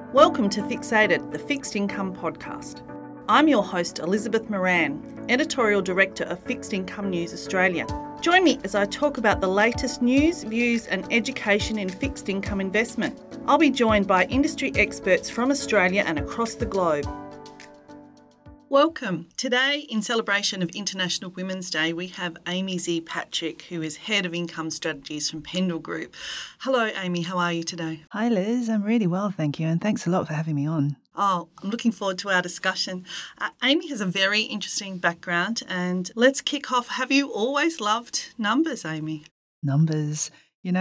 Welcome to Fixated, the Fixed Income Podcast. I'm your host, Elizabeth Moran, Editorial Director of Fixed Income News Australia. Join me as I talk about the latest news, views and education in fixed income investment. I'll be joined by industry experts from Australia and across the globe. Welcome. Today, in celebration of International Women's Day, we have Amy Z. Patrick, who is Head of Income Strategies from Pendal Group. Hello, Amy. How are you today? Hi, Liz. I'm really well, thank you. And thanks a lot for having me on. Oh, I'm looking forward to our discussion. Amy has a very interesting background, and let's kick off. Have you always loved numbers, Amy? Numbers.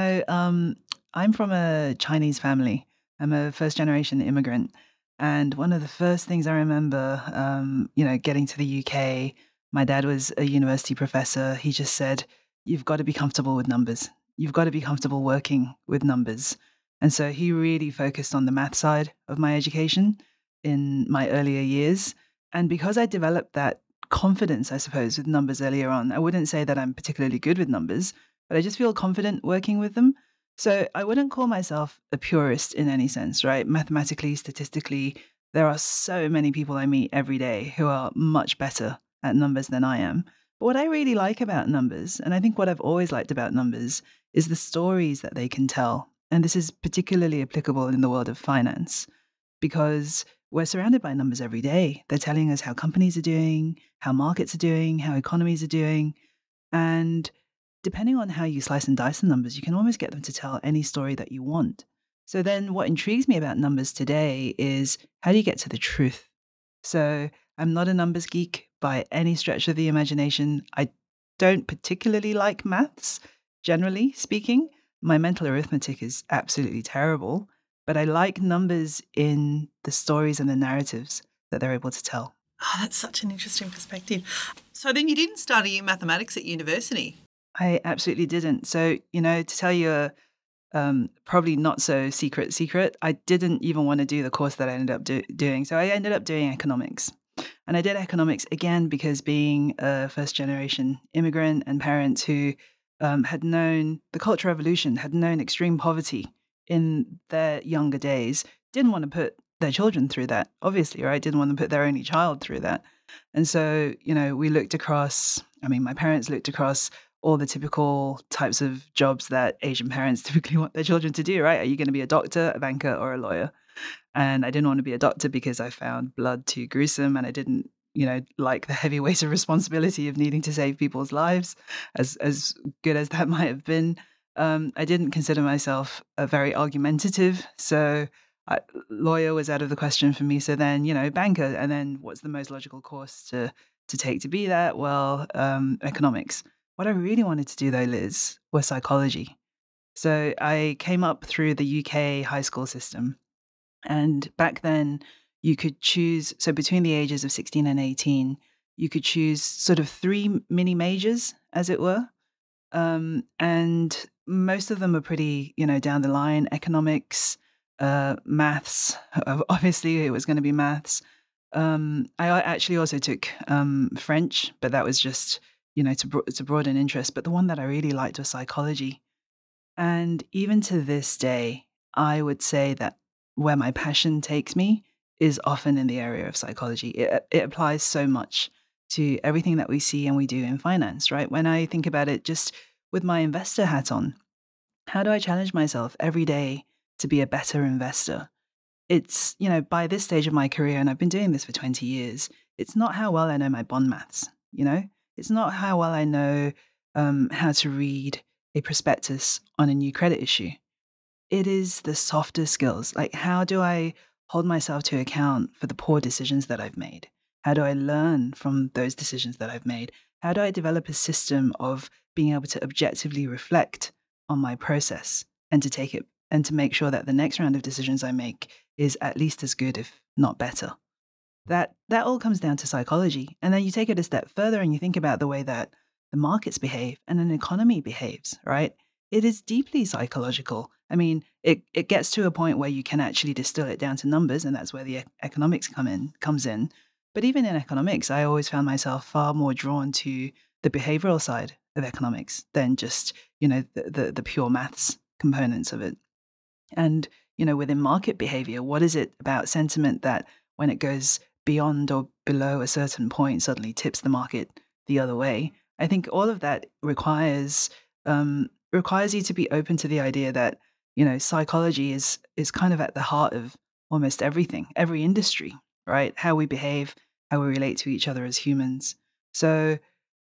I'm from a Chinese family. I'm a first-generation immigrant. And one of the first things I remember, getting to the UK, my dad was a university professor. He just said, you've got to be comfortable with numbers. You've got to be comfortable working with numbers. And so he really focused on the math side of my education in my earlier years. And because I developed that confidence, I suppose, with numbers earlier on, I wouldn't say that I'm particularly good with numbers, but I just feel confident working with them. So I wouldn't call myself a purist in any sense, right? Mathematically, statistically, there are so many people I meet every day who are much better at numbers than I am. But what I really like about numbers, and I think what I've always liked about numbers, is the stories that they can tell. And this is particularly applicable in the world of finance because we're surrounded by numbers every day. They're telling us how companies are doing, how markets are doing, how economies are doing. And depending on how you slice and dice the numbers, you can almost get them to tell any story that you want. So then what intrigues me about numbers today is how do you get to the truth? So I'm not a numbers geek by any stretch of the imagination. I don't particularly like maths, generally speaking. My mental arithmetic is absolutely terrible, but I like numbers in the stories and the narratives that they're able to tell. Oh, that's such an interesting perspective. So then you didn't study mathematics at university? I absolutely didn't. So, to tell you probably not so secret, I didn't even want to do the course that I ended up doing. So I ended up doing economics. And I did economics again because being a first-generation immigrant and parents who had known the Cultural Revolution, had known extreme poverty in their younger days, didn't want to put their children through that, obviously, right? Didn't want to put their only child through that. And so, we looked across, my parents looked across all the typical types of jobs that Asian parents typically want their children to do, right? Are you going to be a doctor, a banker, or a lawyer? And I didn't want to be a doctor because I found blood too gruesome and I didn't, like the heavy weight of responsibility of needing to save people's lives, as good as that might have been. I didn't consider myself a very argumentative, so lawyer was out of the question for me. So then, banker, and then what's the most logical course to take to be that? Well, economics. What I really wanted to do, though, Liz, was psychology. So I came up through the UK high school system. And back then, you could choose, so between the ages of 16 and 18, you could choose sort of 3 mini majors, as it were. And most of them are pretty, down the line. Economics, maths, obviously it was going to be maths. I actually also took French, but that was just to broaden interest. But the one that I really liked was psychology. And even to this day, I would say that where my passion takes me is often in the area of psychology. It applies so much to everything that we see and we do in finance, right? When I think about it, just with my investor hat on, how do I challenge myself every day to be a better investor? It's, by this stage of my career, and I've been doing this for 20 years, it's not how well I know my bond maths, It's not how well I know how to read a prospectus on a new credit issue. It is the softer skills. Like, how do I hold myself to account for the poor decisions that I've made? How do I learn from those decisions that I've made? How do I develop a system of being able to objectively reflect on my process and to take it and to make sure that the next round of decisions I make is at least as good, if not better? That all comes down to psychology. And then you take it a step further and you think about the way that the markets behave and an economy behaves, right? It is deeply psychological. It gets to a point where you can actually distill it down to numbers, and that's where the economics comes in. But even in economics, I always found myself far more drawn to the behavioral side of economics than just, the pure maths components of it. And, within market behavior? What is it about sentiment that when it goes beyond or below a certain point suddenly tips the market the other way? I think all of that requires you to be open to the idea that, psychology is kind of at the heart of almost everything, every industry, right? How we behave, how we relate to each other as humans. So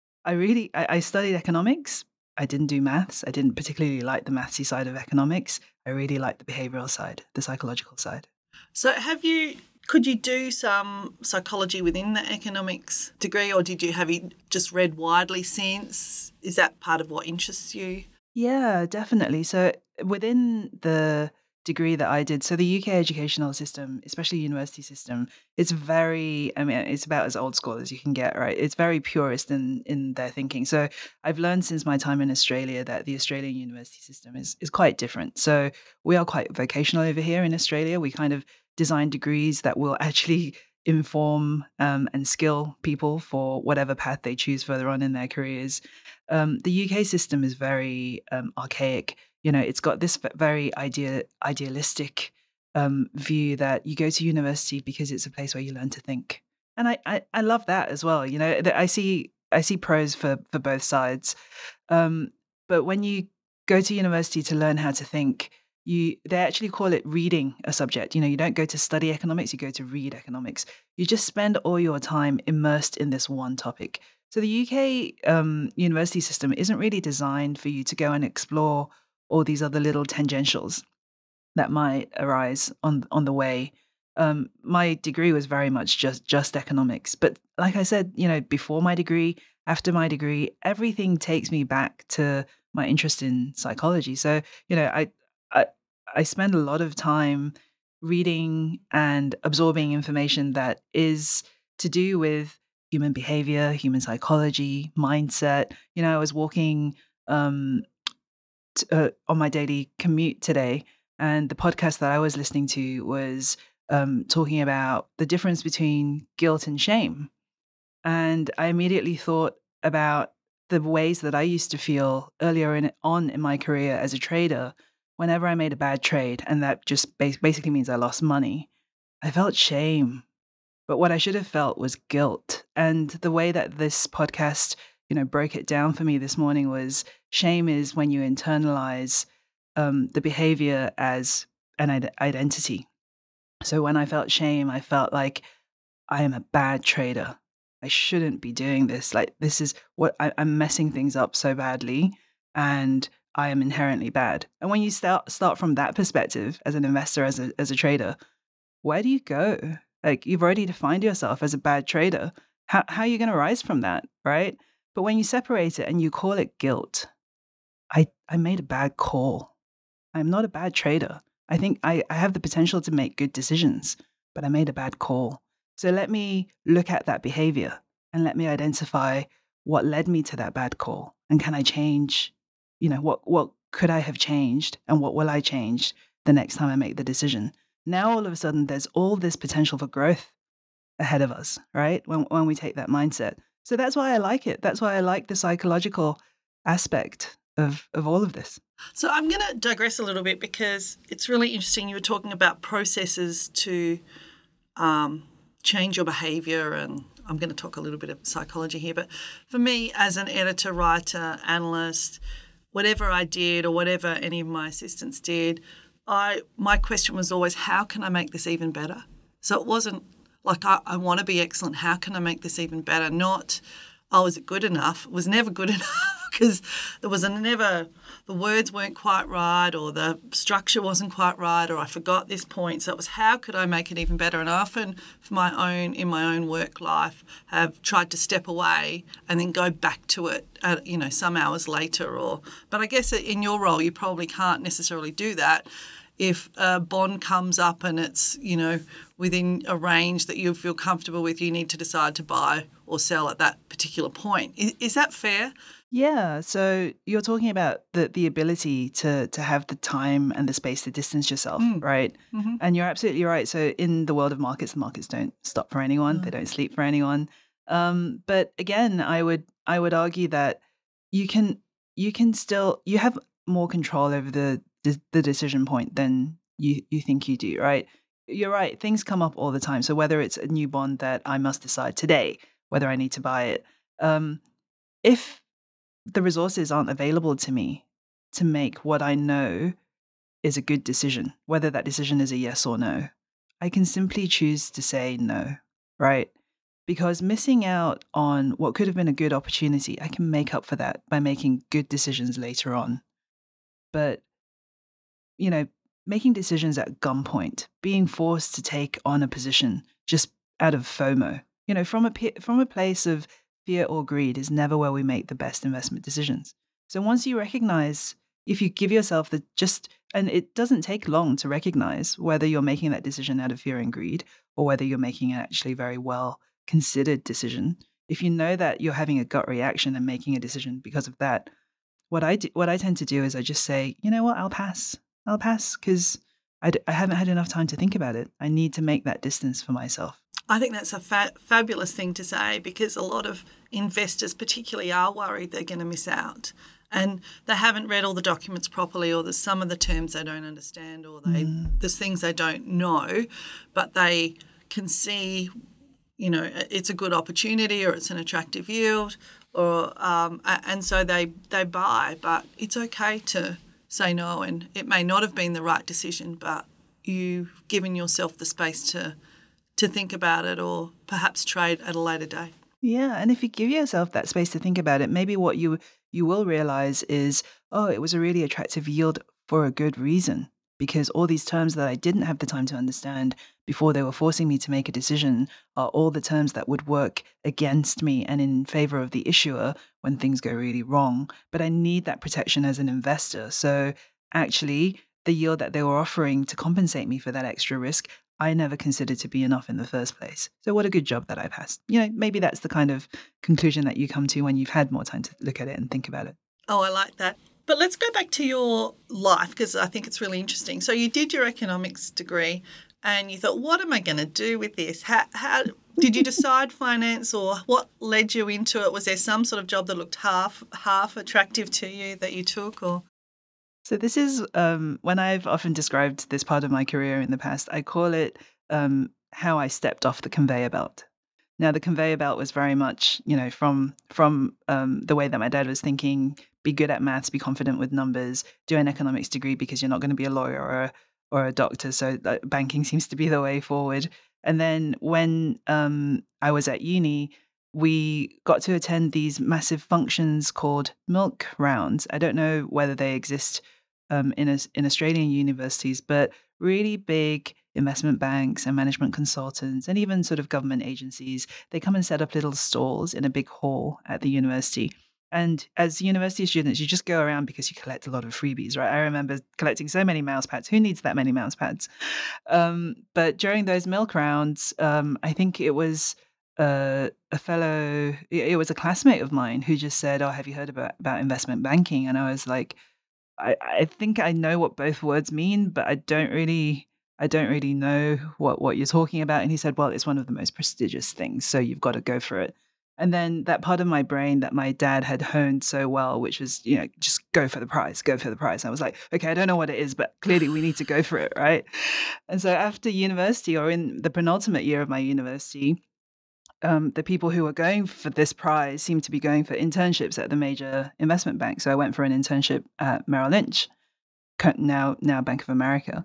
I studied economics. I didn't do maths. I didn't particularly like the mathsy side of economics. I really liked the behavioral side, the psychological side. So could you do some psychology within the economics degree, or have you just read widely since? Is that part of what interests you? Yeah, definitely. So within the degree that I did, so the UK educational system, especially university system, it's it's about as old school as you can get, right? It's very purist in their thinking. So I've learned since my time in Australia that the Australian university system is quite different. So we are quite vocational over here in Australia. We kind of design degrees that will actually inform and skill people for whatever path they choose further on in their careers. The UK system is very archaic. It's got this very idealistic view that you go to university because it's a place where you learn to think, and I love that as well. I see pros for both sides, but when you go to university to learn how to think, they actually call it reading a subject. You don't go to study economics, you go to read economics. You just spend all your time immersed in this one topic. So the UK university system isn't really designed for you to go and explore all these other little tangentials that might arise on the way. My degree was very much just economics, but like I said, before my degree, after my degree, everything takes me back to my interest in psychology. So I spend a lot of time reading and absorbing information that is to do with human behavior, human psychology, mindset. I was walking on my daily commute today, and the podcast that I was listening to was talking about the difference between guilt and shame. And I immediately thought about the ways that I used to feel earlier in my career as a trader. Whenever I made a bad trade, and that just basically means I lost money, I felt shame. But what I should have felt was guilt. And the way that this podcast, broke it down for me this morning was shame is when you internalize the behavior as an identity. So when I felt shame, I felt like I am a bad trader. I shouldn't be doing this. Like, this is what I'm messing things up so badly, and I am inherently bad. And when you start from that perspective as an investor, as a trader, where do you go? Like, you've already defined yourself as a bad trader. How are you going to rise from that, right? But when you separate it and you call it guilt, I made a bad call. I'm not a bad trader. I think I have the potential to make good decisions, but I made a bad call. So let me look at that behavior and let me identify what led me to that bad call. And can I change? What could I have changed, and what will I change the next time I make the decision? Now, all of a sudden, there's all this potential for growth ahead of us, right? When we take that mindset. So that's why I like it. That's why I like the psychological aspect of all of this. So I'm going to digress a little bit, because it's really interesting. You were talking about processes to change your behaviour, and I'm going to talk a little bit of psychology here. But for me, as an editor, writer, analyst, whatever I did or whatever any of my assistants did, my question was always, how can I make this even better? So it wasn't like I want to be excellent. How can I make this even better? Not, oh, is it good enough? It was never good enough, because there was the words weren't quite right, or the structure wasn't quite right, or I forgot this point. So it was, how could I make it even better? And I often, in my own work life, have tried to step away and then go back to it, some hours later. But I guess in your role, you probably can't necessarily do that. If a bond comes up and it's, within a range that you feel comfortable with, you need to decide to buy or sell at that particular point. Is that fair? Yeah. So you're talking about the ability to have the time and the space to distance yourself, right? Mm-hmm. And you're absolutely right. So in the world of markets, the markets don't stop for anyone. They don't sleep for anyone. But again, I would argue that you have more control over the decision point than you think you do, right? You're right. Things come up all the time. So whether it's a new bond that I must decide today whether I need to buy it, if the resources aren't available to me to make what I know is a good decision, whether that decision is a yes or no, I can simply choose to say no, right? Because missing out on what could have been a good opportunity, I can make up for that by making good decisions later on. But, you know, making decisions at gunpoint, being forced to take on a position just out of FOMO, from a place of fear or greed is never where we make the best investment decisions. So once you recognize, if you give yourself and it doesn't take long to recognize whether you're making that decision out of fear and greed or whether you're making an actually very well considered decision. If you know that you're having a gut reaction and making a decision because of that, what I tend to do is I just say, you know what, I'll pass because I haven't had enough time to think about it. I need to make that distance for myself. I think that's a fabulous thing to say, because a lot of investors particularly are worried they're going to miss out. And they haven't read all the documents properly, or there's some of the terms they don't understand, or there's things they don't know, but they can see, it's a good opportunity or it's an attractive yield, or and so they buy. But it's okay to say no, and it may not have been the right decision, but you've given yourself the space to think about it, or perhaps trade at a later date. Yeah, and if you give yourself that space to think about it, maybe what you will realize is, oh, it was a really attractive yield for a good reason, because all these terms that I didn't have the time to understand before they were forcing me to make a decision are all the terms that would work against me and in favor of the issuer when things go really wrong. But I need that protection as an investor. So actually, the yield that they were offering to compensate me for that extra risk, I never considered to be enough in the first place. So what a good job that I passed. Maybe that's the kind of conclusion that you come to when you've had more time to look at it and think about it. Oh, I like that. But let's go back to your life, because I think it's really interesting. So you did your economics degree and you thought, what am I going to do with this? How did you decide finance, or what led you into it? Was there some sort of job that looked half attractive to you that you took, or? So this is when I've often described this part of my career in the past, I call it how I stepped off the conveyor belt. Now, the conveyor belt was very much, from the way that my dad was thinking: be good at maths, be confident with numbers, do an economics degree because you're not going to be a lawyer or a doctor. So banking seems to be the way forward. And then when I was at uni, we got to attend these massive functions called milk rounds. I don't know whether they exist in Australian universities, but really big investment banks and management consultants and even sort of government agencies, they come and set up little stalls in a big hall at the university. And as university students, you just go around because you collect a lot of freebies, right? I remember collecting so many mouse pads. Who needs that many mouse pads? But during those milk rounds, I think it was it was a classmate of mine who just said, oh, have you heard about investment banking? And I was like, I think I know what both words mean, but I don't really know what you're talking about. And he said, well, it's one of the most prestigious things, so you've got to go for it. And then that part of my brain that my dad had honed so well, which was, just go for the prize. I was like, okay, I don't know what it is, but clearly we need to go for it, right? And so after university, or in the penultimate year of my university, the people who were going for this prize seemed to be going for internships at the major investment bank. So I went for an internship at Merrill Lynch, now Bank of America.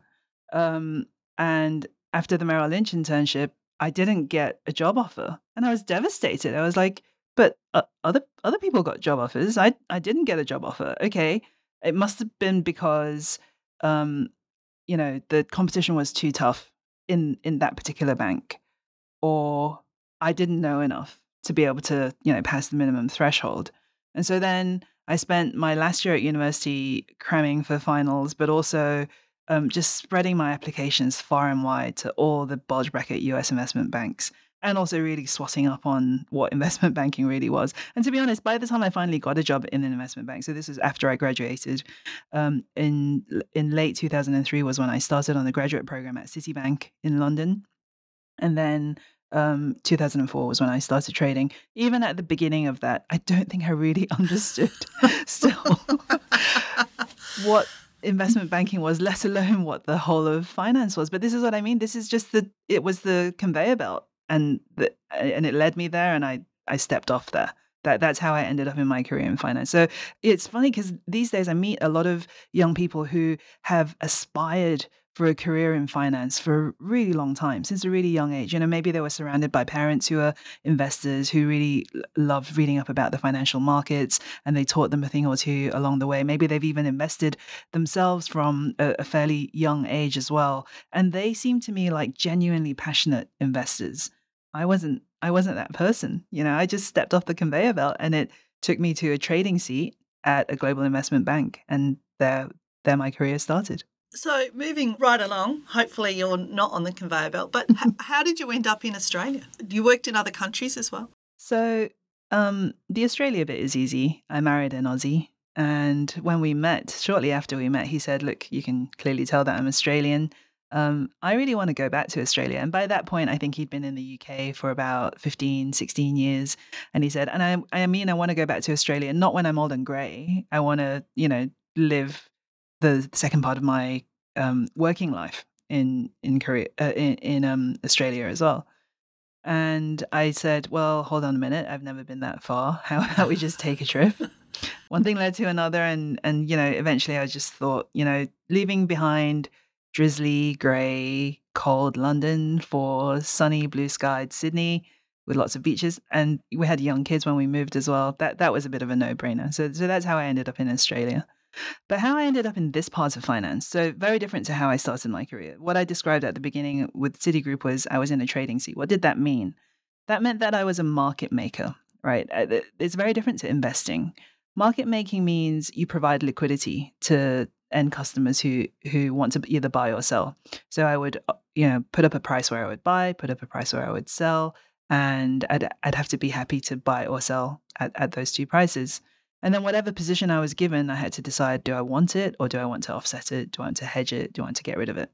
And after the Merrill Lynch internship, I didn't get a job offer, and I was devastated. I was like, but other people got job offers. I didn't get a job offer. Okay, it must have been because the competition was too tough in that particular bank, or I didn't know enough to be able to, pass the minimum threshold. And so then I spent my last year at university cramming for finals, but also just spreading my applications far and wide to all the bulge bracket US investment banks, and also really swatting up on what investment banking really was. And to be honest, by the time I finally got a job in an investment bank, so this was after I graduated, in late 2003 was when I started on the graduate program at Citibank in London. And then 2004 was when I started trading. Even at the beginning of that, I don't think I really understood still what investment banking was, let alone what the whole of finance was. But this is what I mean. This is just it was the conveyor belt, and it led me there, and I stepped off there. That's how I ended up in my career in finance. So it's funny because these days I meet a lot of young people who have aspired for a career in finance for a really long time, since a really young age. Maybe they were surrounded by parents who are investors who really loved reading up about the financial markets, and they taught them a thing or two along the way. Maybe they've even invested themselves from a fairly young age as well. And they seem to me like genuinely passionate investors. I wasn't that person. I just stepped off the conveyor belt, and it took me to a trading seat at a global investment bank, and there my career started. So moving right along, hopefully you're not on the conveyor belt, but how did you end up in Australia? You worked in other countries as well? So the Australia bit is easy. I married an Aussie, and when we met, shortly after we met, he said, look, you can clearly tell that I'm Australian. I really want to go back to Australia. And by that point, I think he'd been in the UK for about 15, 16 years. And he said, and I want to go back to Australia, not when I'm old and grey. I want to, live the second part of my working life in Korea, in Australia as well. And I said, well, hold on a minute. I've never been that far. How about we just take a trip? One thing led to another. And eventually I just thought, leaving behind drizzly, grey, cold London for sunny, blue-skied Sydney with lots of beaches. And we had young kids when we moved as well. That was a bit of a no-brainer. So that's how I ended up in Australia. But how I ended up in this part of finance, so very different to how I started my career. What I described at the beginning with Citigroup was I was in a trading seat. What did that mean? That meant that I was a market maker, right? It's very different to investing. Market making means you provide liquidity to end customers who want to either buy or sell. So I would, put up a price where I would buy, put up a price where I would sell, and I'd have to be happy to buy or sell at those two prices. And then whatever position I was given, I had to decide, do I want it or do I want to offset it? Do I want to hedge it? Do I want to get rid of it?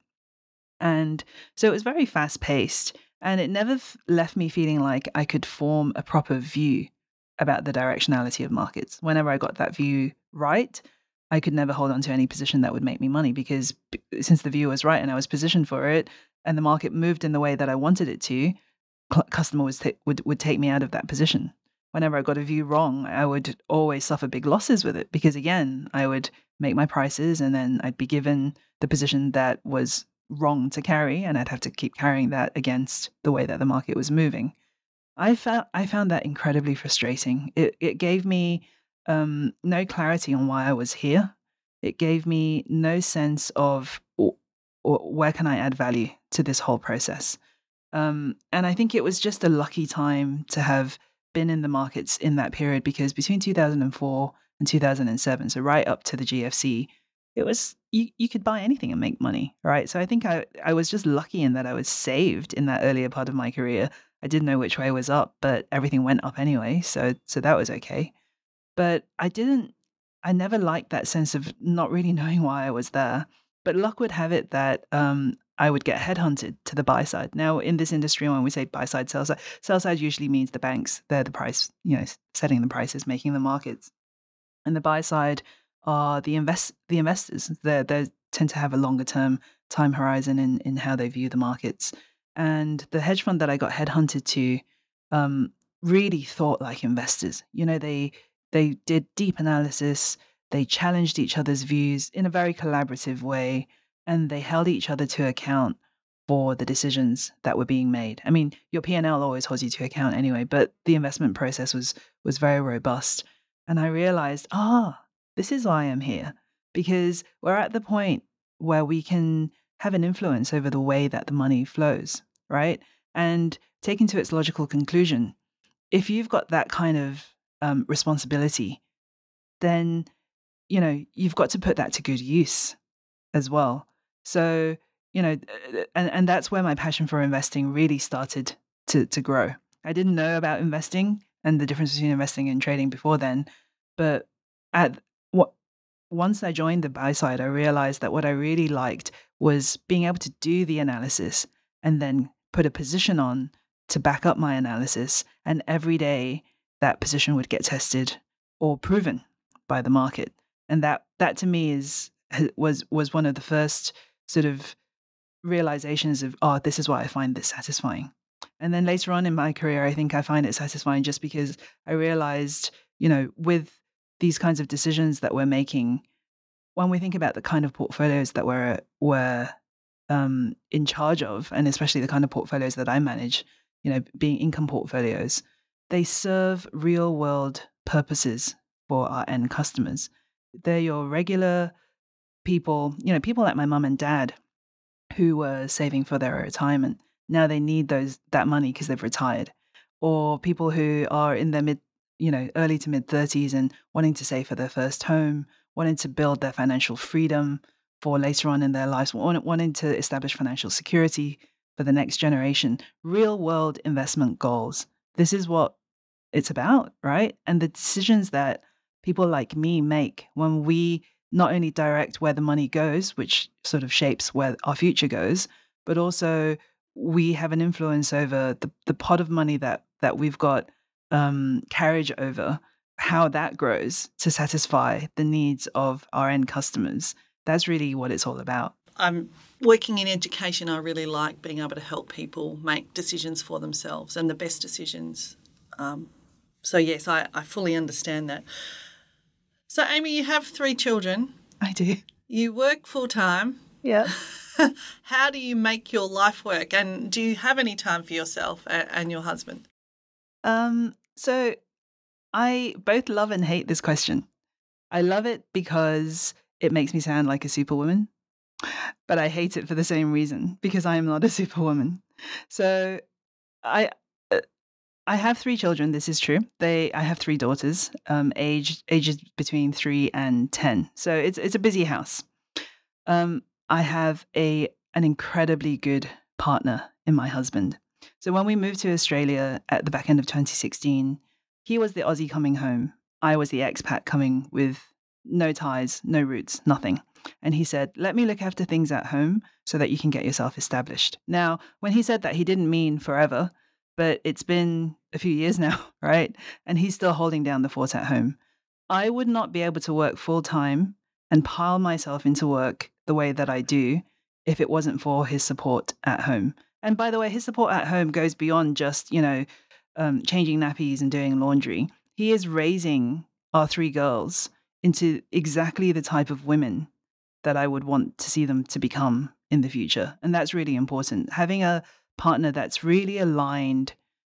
And so it was very fast paced, and it never left me feeling like I could form a proper view about the directionality of markets. Whenever I got that view right, I could never hold on to any position that would make me money, because since the view was right and I was positioned for it and the market moved in the way that I wanted it to, customer would take me out of that position. Whenever I got a view wrong, I would always suffer big losses with it, because again, I would make my prices and then I'd be given the position that was wrong to carry, and I'd have to keep carrying that against the way that the market was moving. I found that incredibly frustrating. It gave me no clarity on why I was here. It gave me no sense of where can I add value to this whole process. And I think it was just a lucky time to have been in the markets in that period, because between 2004 and 2007, so right up to the GFC, it was you could buy anything and make money, right? So I think I was just lucky in that I was saved in that earlier part of my career. I didn't know which way was up, but everything went up anyway, so that was okay. But I never liked that sense of not really knowing why I was there. But luck would have it that I would get headhunted to the buy side. Now, in this industry, when we say buy side, sell side usually means the banks. They're the price, setting the prices, making the markets. And the buy side are the investors. They tend to have a longer term time horizon in how they view the markets. And the hedge fund that I got headhunted to really thought like investors. They did deep analysis. They challenged each other's views in a very collaborative way, and they held each other to account for the decisions that were being made. I mean, your P&L always holds you to account anyway, but the investment process was very robust. And I realized, this is why I'm here, because we're at the point where we can have an influence over the way that the money flows, right? And taken to its logical conclusion, if you've got that kind of responsibility, then you've got to put that to good use as well. So, and that's where my passion for investing really started to grow. I didn't know about investing and the difference between investing and trading before then, but once I joined the buy side, I realized that what I really liked was being able to do the analysis and then put a position on to back up my analysis, and every day that position would get tested or proven by the market. And that to me is was one of the first sort of realizations of, oh, this is why I find this satisfying. And then later on in my career, I think I find it satisfying just because I realized, with these kinds of decisions that we're making, when we think about the kind of portfolios that we're in charge of, and especially the kind of portfolios that I manage, being income portfolios, they serve real world purposes for our end customers. They're your regular people, people like my mum and dad who were saving for their retirement. Now they need that money because they've retired. Or people who are in their early to mid 30s and wanting to save for their first home, wanting to build their financial freedom for later on in their lives, wanting to establish financial security for the next generation. Real world investment goals. This is what it's about, right? And the decisions that people like me make when we not only direct where the money goes, which sort of shapes where our future goes, but also we have an influence over the pot of money that we've got carriage over, how that grows to satisfy the needs of our end customers. That's really what it's all about. I'm working in education. I really like being able to help people make decisions for themselves and the best decisions. So yes, I fully understand that. So Amy, you have 3 children. I do. You work full time. Yeah. How do you make your life work? And do you have any time for yourself and your husband? So I both love and hate this question. I love it because it makes me sound like a superwoman, but I hate it for the same reason, because I am not a superwoman. So I have 3 children. This is true. I have 3 daughters, ages between 3 and 10. So it's a busy house. I have an incredibly good partner in my husband. So when we moved to Australia at the back end of 2016, he was the Aussie coming home. I was the expat coming with no ties, no roots, nothing. And he said, let me look after things at home so that you can get yourself established. Now, when he said that, he didn't mean forever, but it's been a few years now, right? And he's still holding down the fort at home. I would not be able to work full time and pile myself into work the way that I do if it wasn't for his support at home. And by the way, his support at home goes beyond just, changing nappies and doing laundry. He is raising our 3 girls into exactly the type of women that I would want to see them to become in the future. And that's really important. Having a partner that's really aligned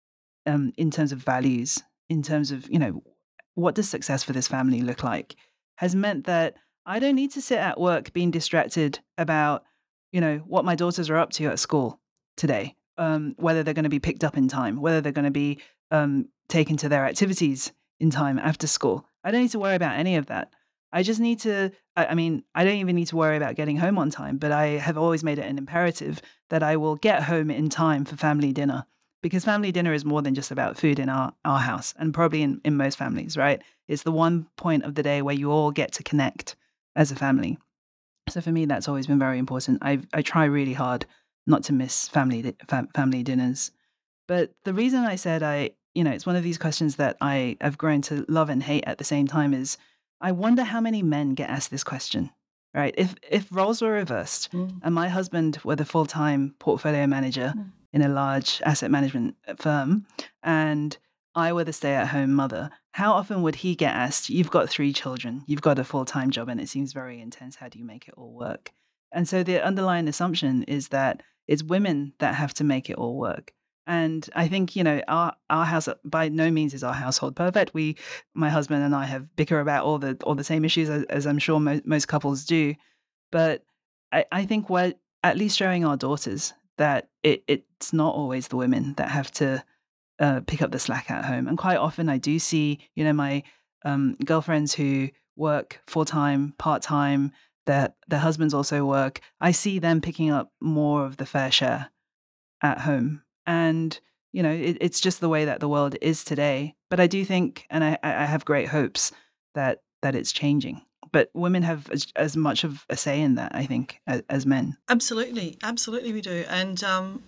in terms of values, in terms of, what does success for this family look like, has meant that I don't need to sit at work being distracted about, what my daughters are up to at school today, whether they're going to be picked up in time, whether they're going to be taken to their activities in time after school. I don't need to worry about any of that. I just need to, I don't even need to worry about getting home on time, but I have always made it an imperative that I will get home in time for family dinner, because family dinner is more than just about food in our house, and probably in most families, right? It's the one point of the day where you all get to connect as a family. So for me, that's always been very important. I try really hard not to miss family dinners. But the reason I said it's one of these questions that I've grown to love and hate at the same time is I wonder how many men get asked this question, right? If roles were reversed and my husband were the full-time portfolio manager in a large asset management firm and I were the stay-at-home mother, how often would he get asked, you've got 3 children, you've got a full-time job and it seems very intense, how do you make it all work? And so the underlying assumption is that it's women that have to make it all work. And I think, our house by no means is our household perfect. My husband and I have bicker about all the same issues as I'm sure most couples do. But I think we're at least showing our daughters that it's not always the women that have to pick up the slack at home. And quite often I do see, my girlfriends who work full-time, part-time, their husbands also work. I see them picking up more of the fair share at home. And, it's just the way that the world is today. But I do think, and I have great hopes that it's changing. But women have as much of a say in that, I think, as men. Absolutely. Absolutely we do. And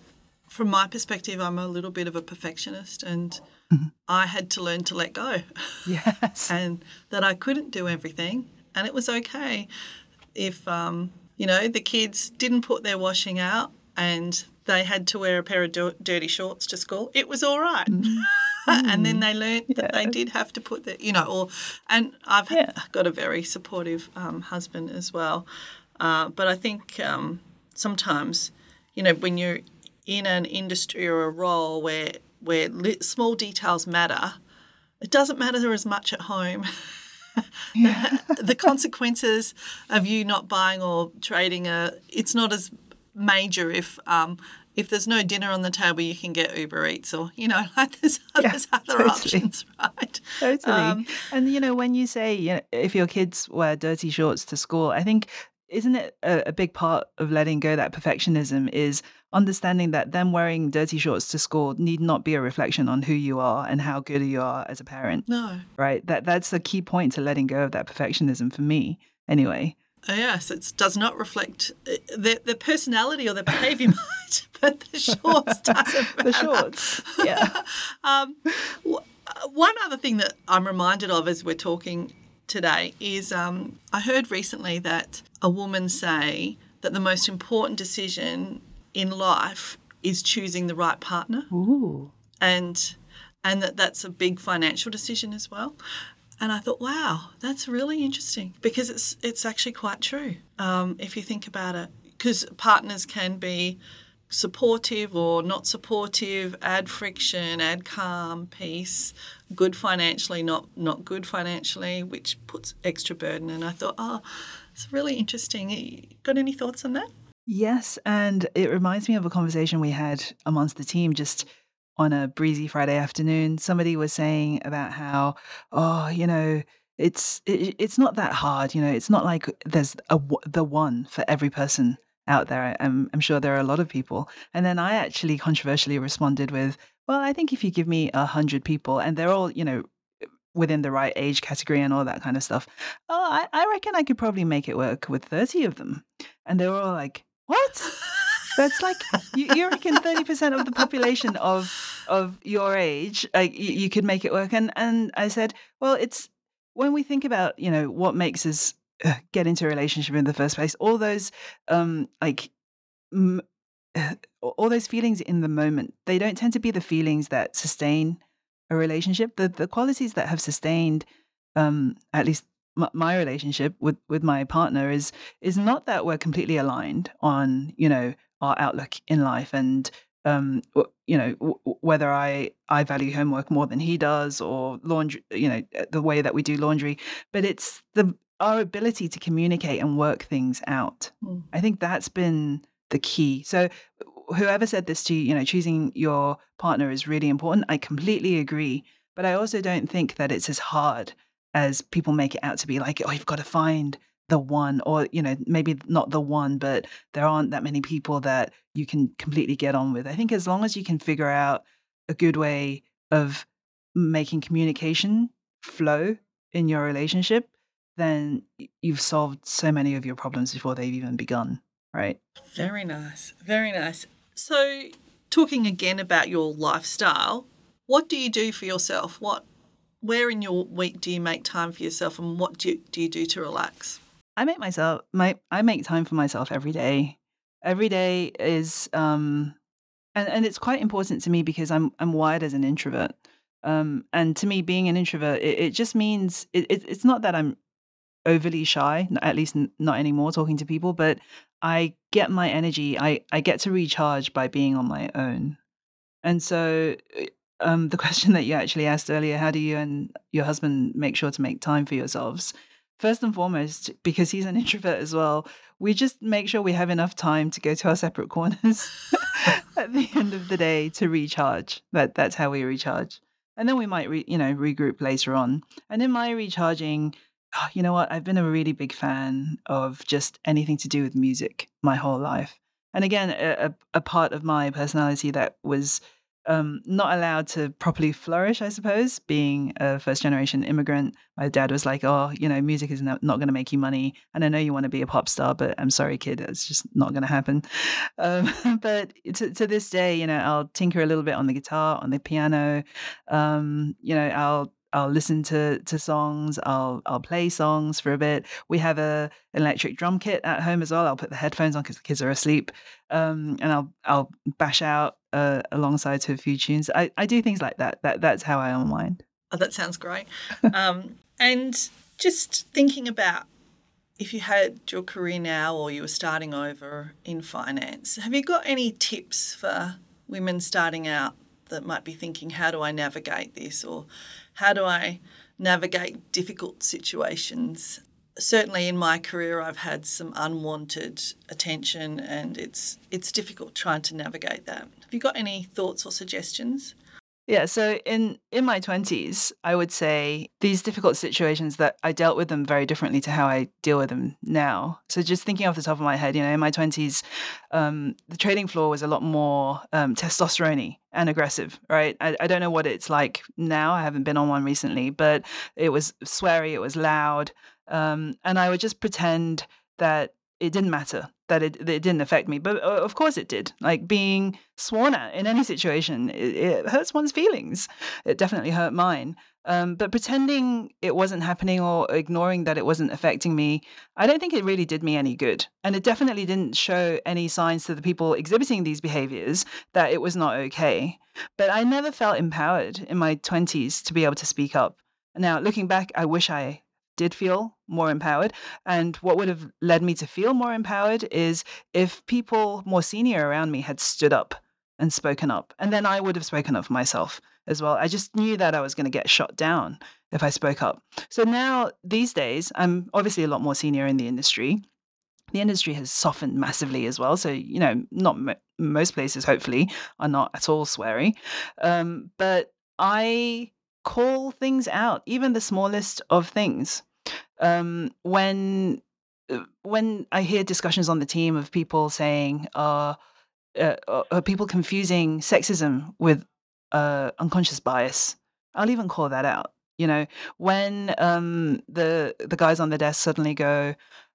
from my perspective, I'm a little bit of a perfectionist and I had to learn to let go. Yes. And that I couldn't do everything and it was okay. if the kids didn't put their washing out and they had to wear a pair of dirty shorts to school, it was all right. And then they learnt that they did have to put and I've got a very supportive husband as well. But I think sometimes, when you're in an industry or a role where small details matter, it doesn't matter as much at home. The consequences of you not buying or trading it's not as major if there's no dinner on the table, you can get Uber Eats or, there's other options, right? Totally. And, when you say, if your kids wear dirty shorts to school, I think, isn't it a big part of letting go that perfectionism is understanding that them wearing dirty shorts to school need not be a reflection on who you are and how good you are as a parent. No. Right? That's a key point to letting go of that perfectionism for me, anyway. Yes, it does not reflect their personality or their behaviour might, but the shorts doesn't matter. The shorts, yeah. One other thing that I'm reminded of as we're talking today is I heard recently that a woman say that the most important decision in life is choosing the right partner. Ooh. And that's a big financial decision as well. And I thought, wow, that's really interesting because it's actually quite true if you think about it. Because partners can be supportive or not supportive, add friction, add calm, peace, good financially, not good financially, which puts extra burden. And I thought, it's really interesting. You got any thoughts on that? Yes, and it reminds me of a conversation we had amongst the team just on a breezy Friday afternoon. Somebody was saying about how, it's not that hard. It's not like there's the one for every person out there. I'm sure there are a lot of people. And then I actually controversially responded with, well, I think if you give me 100 people and they're all, within the right age category and all that kind of stuff, I reckon I could probably make it work with 30 of them. And they were all like, what? That's like you reckon 30% of the population of your age, you could make it work. And I said, well, it's when we think about what makes us get into a relationship in the first place. All those all those feelings in the moment, they don't tend to be the feelings that sustain a relationship. The qualities that have sustained, at least my relationship with my partner is not that we're completely aligned on our outlook in life and whether I value homework more than he does or laundry, the way that we do laundry, but it's our ability to communicate and work things out. I think that's been the key. So whoever said this to you, choosing your partner is really important. I completely agree, but I also don't think that it's as hard as people make it out to be, like, oh, you've got to find the one, or, maybe not the one, but there aren't that many people that you can completely get on with. I think as long as you can figure out a good way of making communication flow in your relationship, then you've solved so many of your problems before they've even begun, right? Very nice. Very nice. So talking again about your lifestyle, what do you do for yourself? Where in your week do you make time for yourself, and what do you do to relax? I make time for myself every day. Every day is and it's quite important to me because I'm wired as an introvert. And to me, being an introvert, it just means it's not that I'm overly shy, at least not anymore talking to people, but I get my energy, I get to recharge by being on my own. And so the question that you actually asked earlier, how do you and your husband make sure to make time for yourselves? First and foremost, because he's an introvert as well, we just make sure we have enough time to go to our separate corners at the end of the day to recharge. That's how we recharge. And then we might regroup later on. And in my recharging, you know what? I've been a really big fan of just anything to do with music my whole life. And again, a part of my personality that was not allowed to properly flourish, I suppose, being a first-generation immigrant. My dad was like, oh, music is not going to make you money. And I know you want to be a pop star, but I'm sorry, kid, it's just not going to happen. But to this day, I'll tinker a little bit on the guitar, on the piano. I'll I'll listen to songs. I'll play songs for a bit. We have an electric drum kit at home as well. I'll put the headphones on because the kids are asleep, and I'll bash out alongside to a few tunes. I do things like that. That's how I unwind. Oh, that sounds great. And just thinking about if you had your career now or you were starting over in finance, have you got any tips for women starting out that might be thinking, how do I navigate this, or how do I navigate difficult situations? Certainly in my career, I've had some unwanted attention, and it's difficult trying to navigate that. Have you got any thoughts or suggestions? Yeah, so in my 20s, I would say these difficult situations that I dealt with them very differently to how I deal with them now. So just thinking off the top of my head, in my 20s, the trading floor was a lot more testosterone-y and aggressive, right? I don't know what it's like now. I haven't been on one recently, but it was sweary, it was loud, and I would just pretend that it didn't matter, that it didn't affect me. But of course it did. Like being sworn at in any situation, it hurts one's feelings. It definitely hurt mine. But pretending it wasn't happening or ignoring that it wasn't affecting me, I don't think it really did me any good. And it definitely didn't show any signs to the people exhibiting these behaviors that it was not okay. But I never felt empowered in my 20s to be able to speak up. Now, looking back, I wish I did feel more empowered. And what would have led me to feel more empowered is if people more senior around me had stood up and spoken up. And then I would have spoken up for myself as well. I just knew that I was going to get shot down if I spoke up. So now, these days, I'm obviously a lot more senior in the industry. The industry has softened massively as well. So, not most places, hopefully, are not at all sweary. But I call things out, even the smallest of things. When I hear discussions on the team of people saying, are people confusing sexism with unconscious bias, I'll even call that out. When the guys on the desk suddenly go,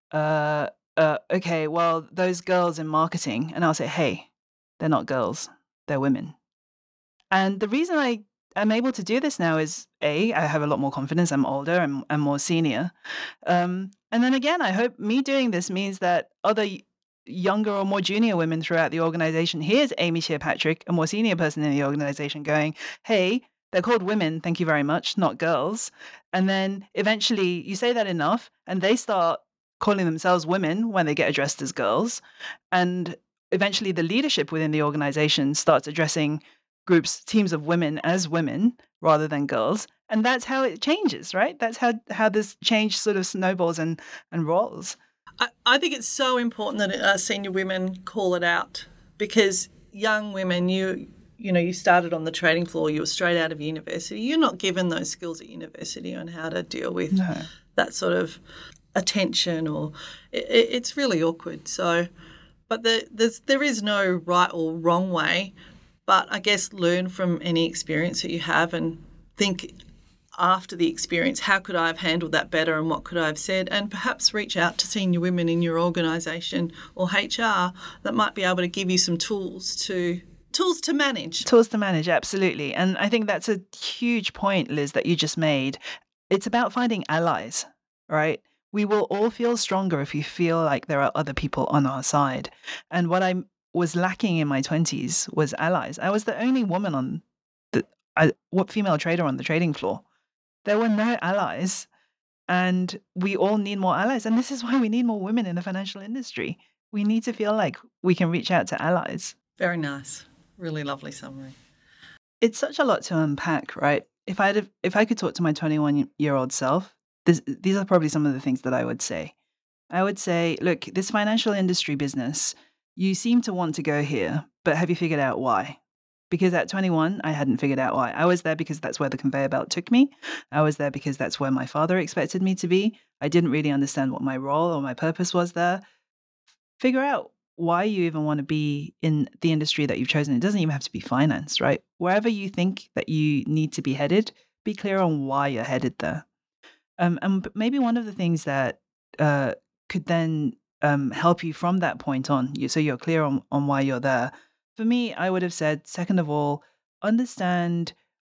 okay, well, those girls in marketing, and I'll say, hey, they're not girls, they're women. And the reason I'm able to do this now is I have a lot more confidence. I'm older. I'm more senior. And then again, I hope me doing this means that other younger or more junior women throughout the organization, here's Amy Shear-Patrick, a more senior person in the organization, going, hey, they're called women, thank you very much, not girls. And then eventually you say that enough and they start calling themselves women when they get addressed as girls. And eventually the leadership within the organization starts addressing teams of women as women rather than girls. And that's how it changes, right? That's how this change sort of snowballs and rolls. I think it's so important that senior women call it out, because young women, you started on the trading floor, you were straight out of university. You're not given those skills at university on how to deal with that sort of attention, or it's really awkward. So, but there is no right or wrong way. But I guess learn from any experience that you have and think after the experience, how could I have handled that better and what could I have said? And perhaps reach out to senior women in your organisation or HR that might be able to give you some tools to manage. Tools to manage, absolutely. And I think that's a huge point, Liz, that you just made. It's about finding allies, right? We will all feel stronger if we feel like there are other people on our side. And what I was lacking in my 20s was allies. I was the only woman on female trader on the trading floor. There were no allies, and we all need more allies. And this is why we need more women in the financial industry. We need to feel like we can reach out to allies. Very nice. Really lovely summary. It's such a lot to unpack, right? If I could talk to my 21-year-old self, these are probably some of the things that I would say. I would say, look, this financial industry business, you seem to want to go here, but have you figured out why? Because at 21, I hadn't figured out why. I was there because that's where the conveyor belt took me. I was there because that's where my father expected me to be. I didn't really understand what my role or my purpose was there. Figure out why you even want to be in the industry that you've chosen. It doesn't even have to be finance, right? Wherever you think that you need to be headed, be clear on why you're headed there. And maybe one of the things that could then help you from that point on, so you're clear on why you're there. For me, I would have said, second of all, understand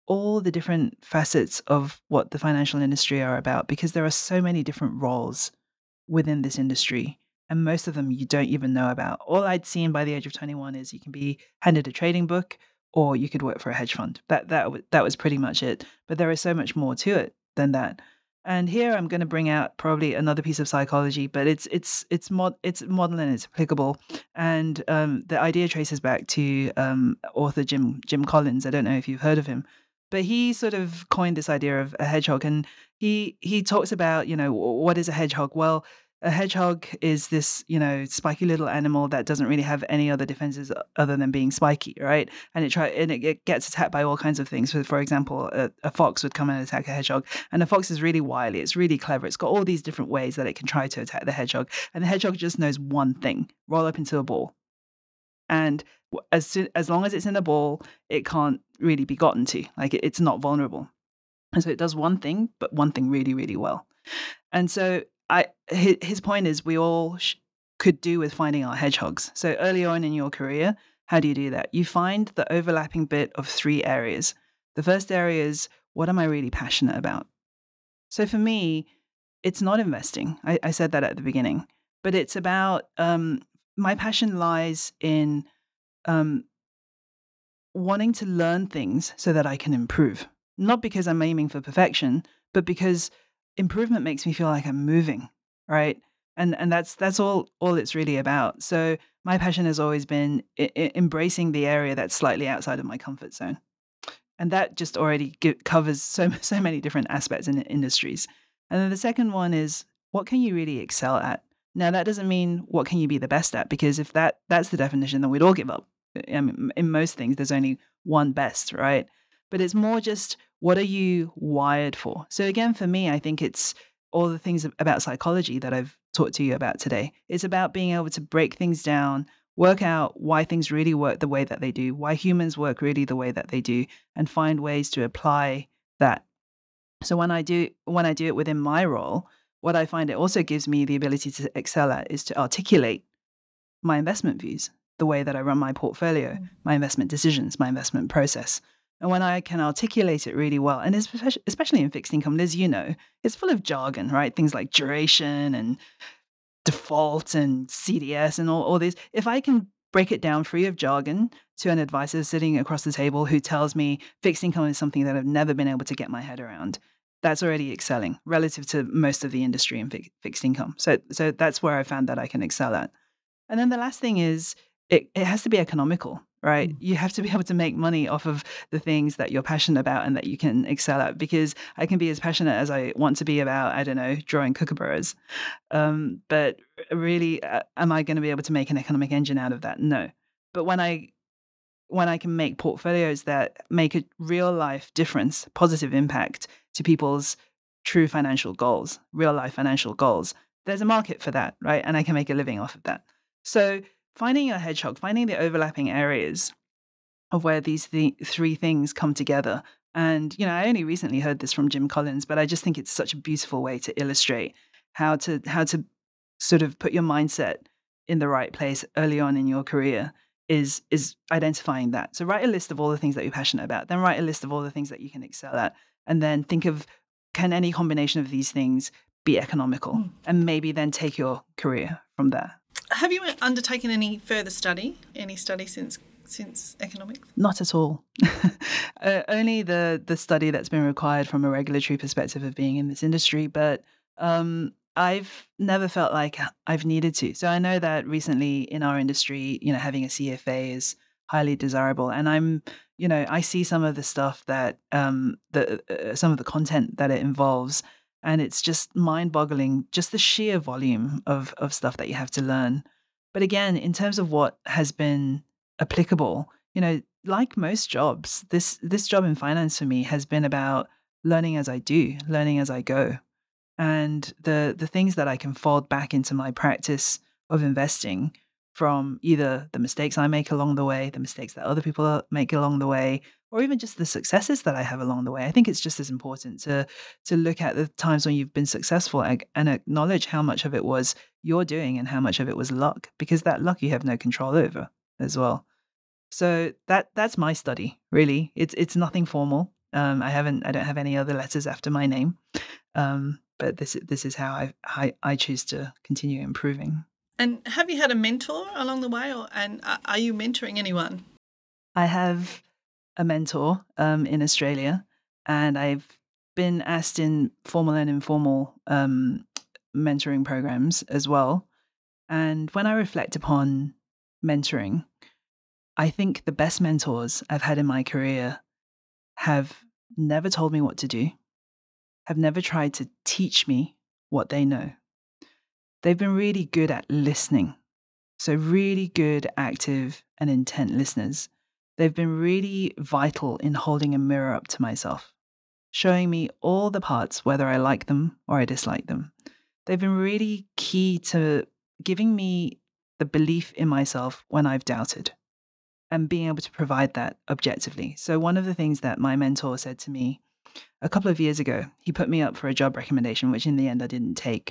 all the different facets of what the financial industry are about, because there are so many different roles within this industry. And most of them you don't even know about. All I'd seen by the age of 21 is you can be handed a trading book or you could work for a hedge fund. That was pretty much it. But there is so much more to it than that. And here I'm going to bring out probably another piece of psychology, but it's modern and it's applicable. And the idea traces back to author Jim Collins. I don't know if you've heard of him, but he sort of coined this idea of a hedgehog, and he talks about, what is a hedgehog? Well, a hedgehog is this, spiky little animal that doesn't really have any other defenses other than being spiky, right? And it gets attacked by all kinds of things. So, for example, a fox would come and attack a hedgehog, and the fox is really wily. It's really clever. It's got all these different ways that it can try to attack the hedgehog, and the hedgehog just knows one thing: roll up into a ball. And as long as it's in a ball, it can't really be gotten to. Like it's not vulnerable. And so it does one thing, but one thing really, really well. And so his point is we all could do with finding our hedgehogs. So early on in your career, how do you do that? You find the overlapping bit of 3 areas. The first area is, what am I really passionate about? So for me, it's not investing. I said that at the beginning, but it's about my passion lies in wanting to learn things so that I can improve. Not because I'm aiming for perfection, but because improvement makes me feel like I'm moving, right? And that's all it's really about. So my passion has always been embracing the area that's slightly outside of my comfort zone. And that just already covers so many different aspects in industries. And then the second one is, what can you really excel at? Now, that doesn't mean what can you be the best at, because if that's the definition, then we'd all give up. I mean, in most things, there's only one best, right? But it's more just, what are you wired for? So again, for me, I think it's all the things about psychology that I've talked to you about today. It's about being able to break things down, work out why things really work the way that they do, why humans work really the way that they do, and find ways to apply that. So when I do it within my role, what I find it also gives me the ability to excel at is to articulate my investment views, the way that I run my portfolio, my investment decisions, my investment process. And when I can articulate it really well, and especially in fixed income, as you know, it's full of jargon, right? Things like duration and default and CDS and all these. If I can break it down free of jargon to an advisor sitting across the table who tells me fixed income is something that I've never been able to get my head around, that's already excelling relative to most of the industry in fixed income. So that's where I found that I can excel at. And then the last thing is, it has to be economical, right? You have to be able to make money off of the things that you're passionate about and that you can excel at, because I can be as passionate as I want to be about, I don't know, drawing kookaburras. But really, am I going to be able to make an economic engine out of that? No. But when I can make portfolios that make a real life difference, positive impact to people's true financial goals, real life financial goals, there's a market for that, right? And I can make a living off of that. So finding your hedgehog, finding the overlapping areas of where these 3 things come together. And, I only recently heard this from Jim Collins, but I just think it's such a beautiful way to illustrate how to sort of put your mindset in the right place early on in your career is identifying that. So write a list of all the things that you're passionate about, then write a list of all the things that you can excel at, and then think of, can any combination of these things be economical? And maybe then take your career from there. Have you undertaken any further study? Any study since economics? Not at all. Only the study that's been required from a regulatory perspective of being in this industry, but I've never felt like I've needed to. So I know that recently in our industry, having a CFA is highly desirable, and I see some of the stuff that some of the content that it involves. And it's just mind-boggling, just the sheer volume of stuff that you have to learn. But again, in terms of what has been applicable, like most jobs, this job in finance for me has been about learning as I do, learning as I go. And the things that I can fold back into my practice of investing from either the mistakes I make along the way, the mistakes that other people make along the way, or even just the successes that I have along the way. I think it's just as important to look at the times when you've been successful and acknowledge how much of it was your doing and how much of it was luck, because that luck you have no control over as well. So that's my study, really. It's nothing formal. I don't have any other letters after my name. But this is how I choose to continue improving. And have you had a mentor along the way, and are you mentoring anyone? I have a mentor in Australia, and I've been asked in formal and informal mentoring programs as well. And when I reflect upon mentoring, I think the best mentors I've had in my career have never told me what to do, have never tried to teach me what they know. They've been really good at listening. So really good, active and intent listeners. They've been really vital in holding a mirror up to myself, showing me all the parts, whether I like them or I dislike them. They've been really key to giving me the belief in myself when I've doubted and being able to provide that objectively. So one of the things that my mentor said to me a couple of years ago, he put me up for a job recommendation, which in the end I didn't take.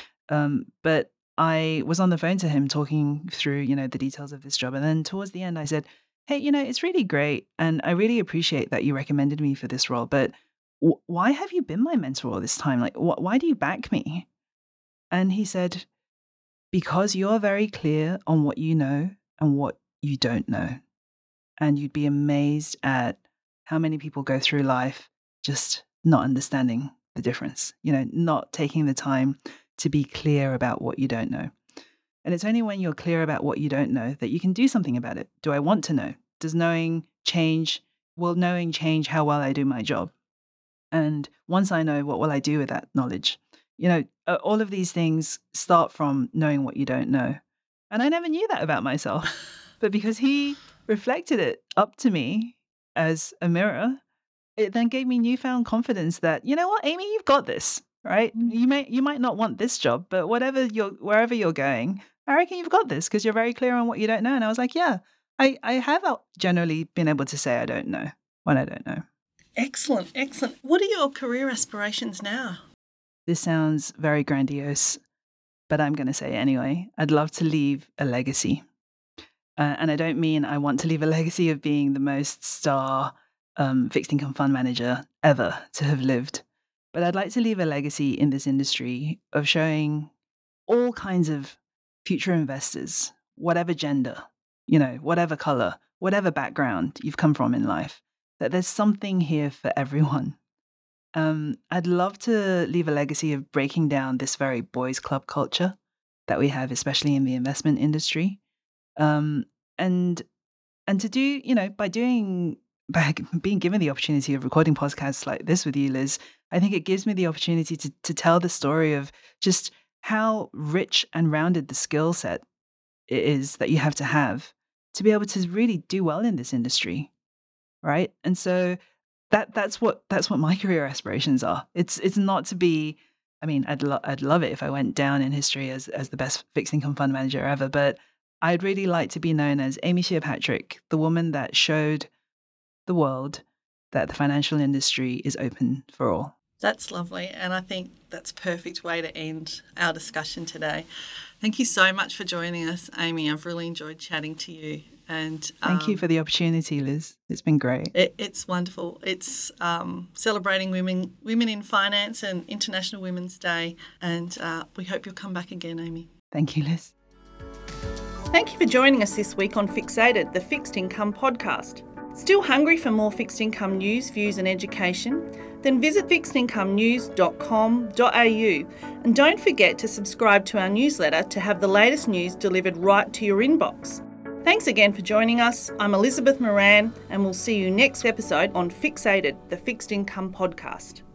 But I was on the phone to him talking through, the details of this job. And then towards the end, I said, hey, it's really great. And I really appreciate that you recommended me for this role. But why have you been my mentor all this time? Like, why do you back me? And he said, because you're very clear on what you know and what you don't know. And you'd be amazed at how many people go through life just not understanding the difference, not taking the time to be clear about what you don't know. And it's only when you're clear about what you don't know that you can do something about it. Do I want to know? Does knowing change? Will knowing change how well I do my job? And once I know, what will I do with that knowledge? All of these things start from knowing what you don't know. And I never knew that about myself. But because he reflected it up to me as a mirror, it then gave me newfound confidence that, you know what, Amy, you've got this. Right? You might not want this job, but wherever you're going, I reckon you've got this because you're very clear on what you don't know. And I was like, yeah, I have generally been able to say I don't know when I don't know. Excellent. What are your career aspirations now? This sounds very grandiose, but I'm going to say it anyway. I'd love to leave a legacy. And I don't mean I want to leave a legacy of being the most star fixed income fund manager ever to have lived. But I'd like to leave a legacy in this industry of showing all kinds of future investors, whatever gender, whatever color, whatever background you've come from in life, that there's something here for everyone. I'd love to leave a legacy of breaking down this very boys' club culture that we have, especially in the investment industry. And to do, by being given the opportunity of recording podcasts like this with you, Liz, I think it gives me the opportunity to tell the story of just how rich and rounded the skill set it is that you have to be able to really do well in this industry, right? And so that's what my career aspirations are. It's not to be. I mean, I'd love it if I went down in history as the best fixed income fund manager ever, but I'd really like to be known as Amy Shear-Patrick, the woman that showed the world that the financial industry is open for all. That's lovely, and I think that's a perfect way to end our discussion today. Thank you so much for joining us, Amy. I've really enjoyed chatting to you. And thank you for the opportunity, Liz. It's been great. It's wonderful. It's celebrating women in finance and International Women's Day, and we hope you'll come back again, Amy. Thank you, Liz. Thank you for joining us this week on Fixated, the Fixed Income Podcast. Still hungry for more fixed income news, views and education? Then visit fixedincomenews.com.au and don't forget to subscribe to our newsletter to have the latest news delivered right to your inbox. Thanks again for joining us. I'm Elizabeth Moran and we'll see you next episode on Fixated, the Fixed Income Podcast.